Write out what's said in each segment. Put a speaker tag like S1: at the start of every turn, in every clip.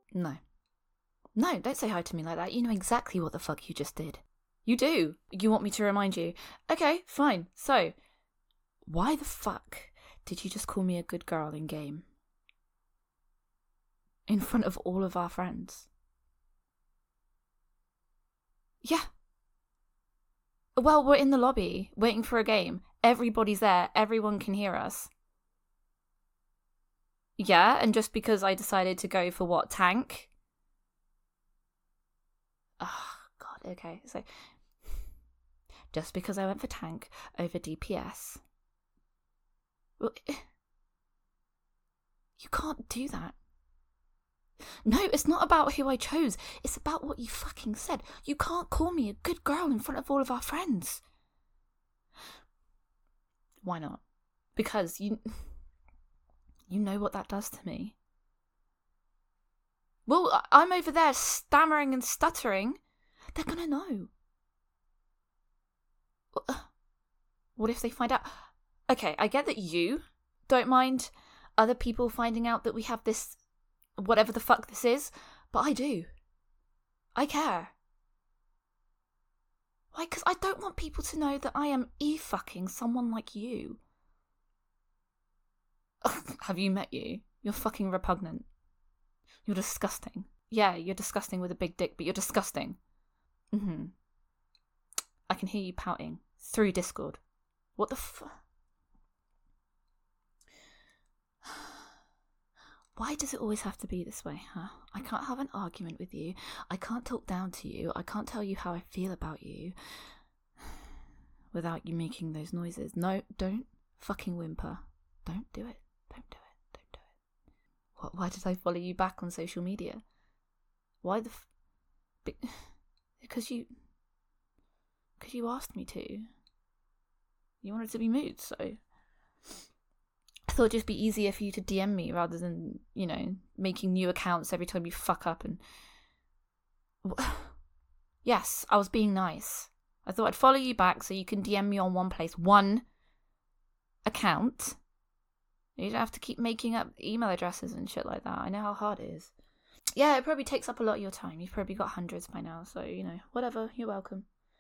S1: No. No, don't say hi to me like that. You know exactly what the fuck you just did. You do. You want me to remind you. Okay, fine. So, why the fuck did you just call me a good girl in game? In front of all of our friends? Yeah. Well, we're in the lobby, waiting for a game. Everybody's there. Everyone can hear us. Yeah, and just because I decided to go for what, tank? Oh, God, okay. So, just because I went for tank over DPS. Well, you can't do that. No, it's not about who I chose. It's about what you fucking said. You can't call me a good girl in front of all of our friends. Why not? Because you know what that does to me. Well, I'm over there stammering and stuttering. They're gonna know. What if they find out? Okay, I get that you don't mind other people finding out that we have this, whatever the fuck this is, but I do. I care. Why? Because I don't want people to know that I am e-fucking someone like you. Have you met you? You're fucking repugnant. You're disgusting. Yeah, you're disgusting with a big dick, but you're disgusting. I can hear you pouting through Discord. What the Why does it always have to be this way, huh? I can't have an argument with you. I can't talk down to you. I can't tell you how I feel about you without you making those noises. No, don't fucking whimper. Don't do it. Don't do it. Don't do it. Why did I follow you back on social media? Why the Because you asked me to. You wanted to be moved, so I thought it'd just be easier for you to DM me rather than, making new accounts every time you fuck up and... Yes, I was being nice. I thought I'd follow you back so you can DM me on one account. You don't have to keep making up email addresses and shit like that. I know how hard it is. Yeah, it probably takes up a lot of your time. You've probably got hundreds by now, so, whatever. You're welcome.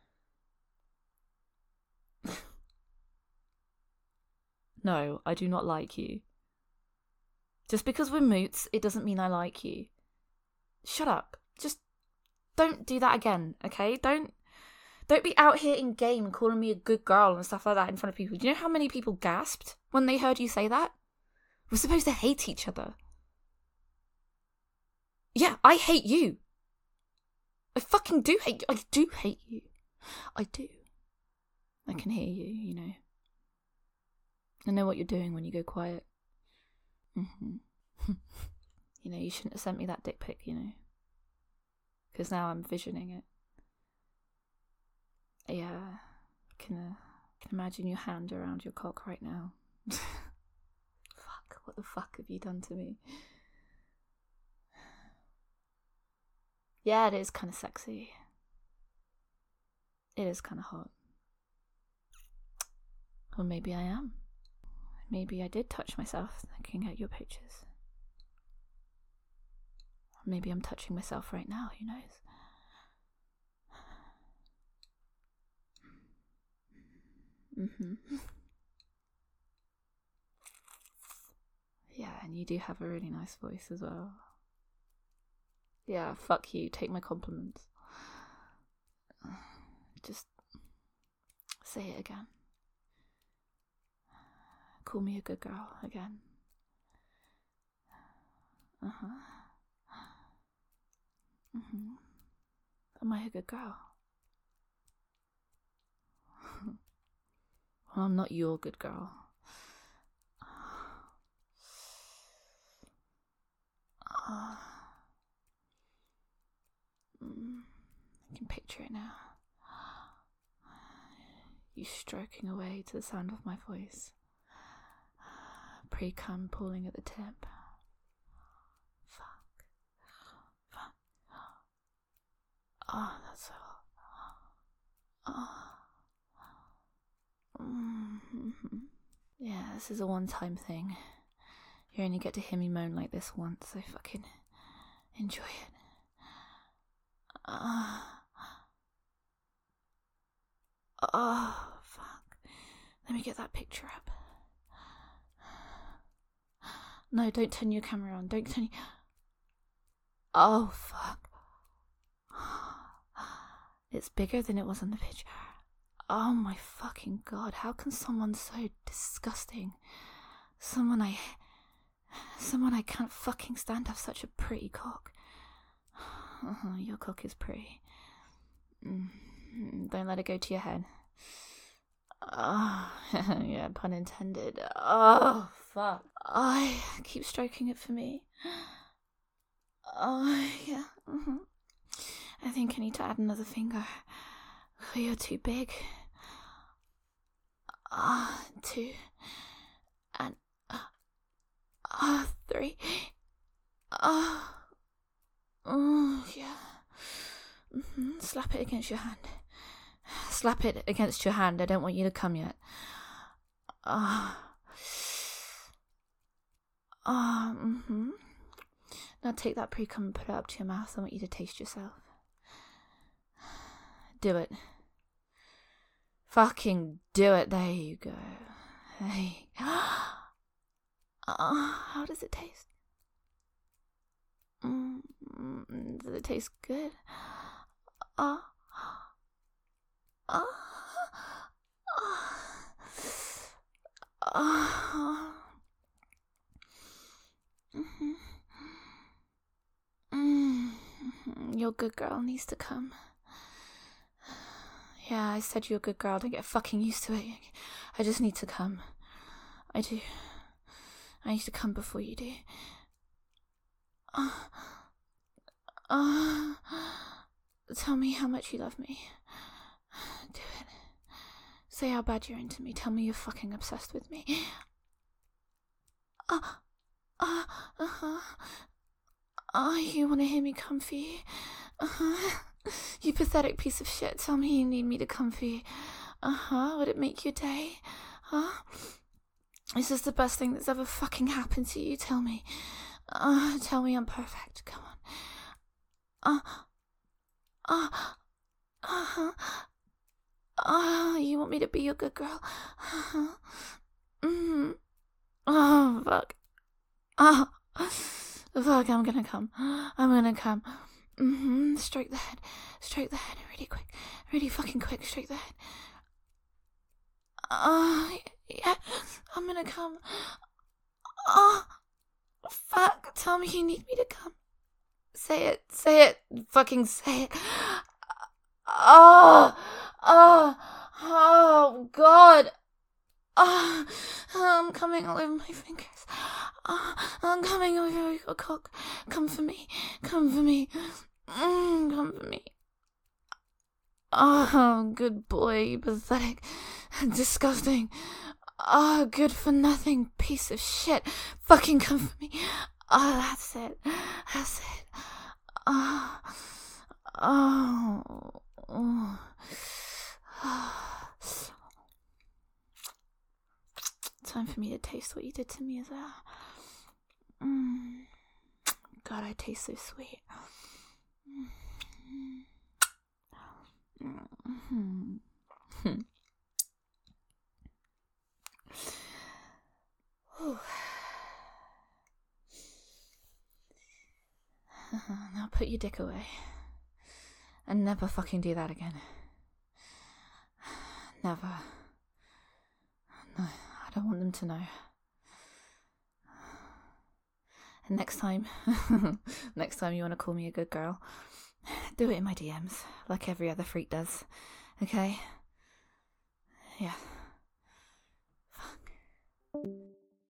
S1: No, I do not like you. Just because we're moots, it doesn't mean I like you. Shut up. Just don't do that again, okay? Don't be out here in game calling me a good girl and stuff like that in front of people. Do you know how many people gasped when they heard you say that? We're supposed to hate each other. Yeah, I hate you. I fucking do hate you. I do hate you. I do. I can hear you, I know what you're doing when you go quiet. You shouldn't have sent me that dick pic, because now I'm visioning it. Yeah, I can imagine your hand around your cock right now. Fuck, what the fuck have you done to me? Yeah, it is kind of sexy. It is kind of hot. Or maybe I am. Maybe I did touch myself looking at your pictures. Or maybe I'm touching myself right now, who knows? Yeah, and you do have a really nice voice as well. Yeah, fuck you, take my compliments. Just say it again. Call me a good girl again. Am I a good girl? Well, I'm not your good girl. I can picture it now. You stroking away to the sound of my voice. Pre-cum pulling at the tip. Fuck. Oh, that's so hot. Yeah, this is a one-time thing. You only get to hear me moan like this once, so fucking Enjoy it. Oh, fuck. Let me get that picture up. No, don't turn your camera on. Don't turn. Oh, fuck. It's bigger than it was in the picture. Oh my fucking god. How can someone so disgusting? Someone I can't fucking stand have such a pretty cock. Your cock is pretty. Don't let it go to your head. Oh, yeah, pun intended. Oh, fuck. I keep stroking it for me. Oh, yeah. I think I need to add another finger. Oh, you're too big. 2 and 3. Yeah. Slap it against your hand. Slap it against your hand. I don't want you to come yet. Now take that pre-cum and put it up to your mouth. I want you to taste yourself. Do it. Fucking do it. There you go. Hey. How does it taste? Does it taste good? Your good girl needs to come. Yeah, I said you're a good girl. Don't get fucking used to it. I just need to come. I do. I need to come before you do. Tell me how much you love me. Do it. Say how bad you're into me. Tell me you're fucking obsessed with me. You want to hear me come for you? You pathetic piece of shit. Tell me you need me to come for you. Would it make your day? Is this the best thing that's ever fucking happened to you? Tell me. Tell me I'm perfect. Come on. You want me to be your good girl? Oh, fuck. Fuck, I'm gonna come. Stroke the head. Really quick. Really fucking quick. Stroke the head. Yeah. I'm gonna come. Fuck. Tell me you need me to come. Say it. Fucking say it. Oh, God. I'm coming all over my fingers. I'm coming over your cock. Come for me. Come for me. Oh, good boy, you pathetic, disgusting, good for nothing piece of shit. Fucking come for me. That's it. Time for me to taste what you did to me as well. God, I taste so sweet. Now put your dick away. And never fucking do that again. Never. No, I don't want them to know. And next time you want to call me a good girl, do it in my DMs, like every other freak does. Okay? Yeah. Fuck.